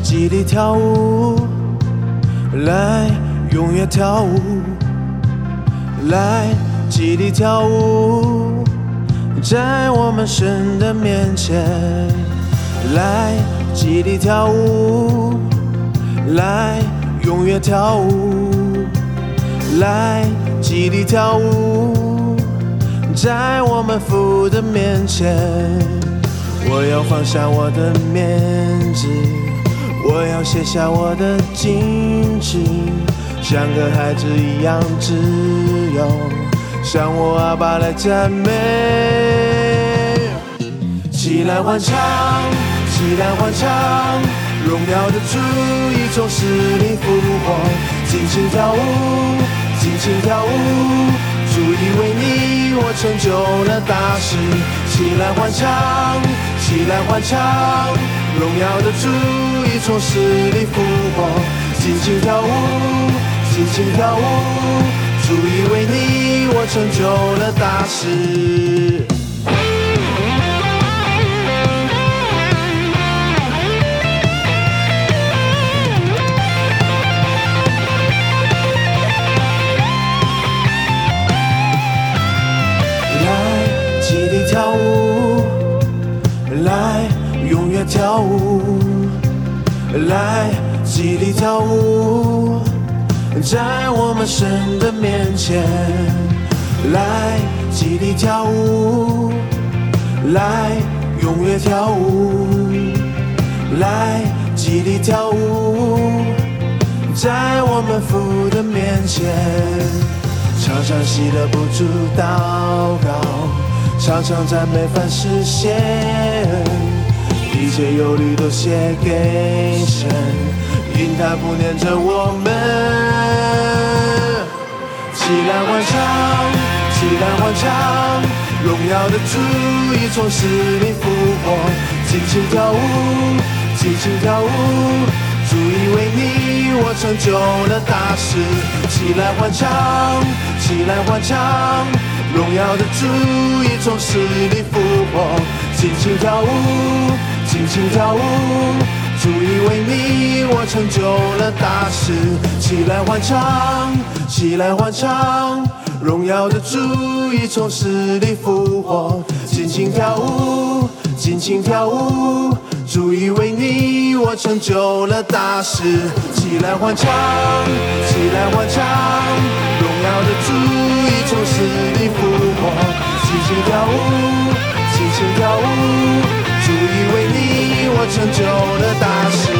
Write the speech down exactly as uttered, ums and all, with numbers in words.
极力跳舞，来永远跳舞，来极力跳舞，在我们神的面前，来极力跳舞，来永远跳舞，来极力跳舞，在我们父的面前。我要放下我的面子，我要卸下我的矜持，像个孩子一样自由，向我阿爸来赞美。起来欢唱，起来欢唱，荣耀的主已从死里复活，尽情跳舞，尽情跳舞，主已为你我成就了大事。起来欢唱，起来欢唱，荣耀的主已从死里复活，尽情跳舞，尽情跳舞，主已为你我成就了大事。来极力跳舞，来永远跳舞，来极力跳舞，在我们神的面前，来极力跳舞，来永远跳舞，来极力跳舞，在我们父的面前，常常喜乐不住祷告，常常赞美凡事献，一切忧虑都写给神，因他不念着我们。起来欢唱，起来欢唱，荣耀的主已从死里复活，尽情跳舞，尽情跳舞，主已为你我成就了大事。起来欢唱，起来欢唱，荣耀的主已从死里复活，尽情跳舞，尽情跳舞，主已为你我成就了大事。起来欢唱，起来欢唱，荣耀的主已从死里复活，尽情跳舞，尽情跳舞，主已为你我成就了大事。起来欢唱，起来欢唱，荣耀的主已从死里复活，尽情跳舞，尽情跳舞，主已为你我成就了大事。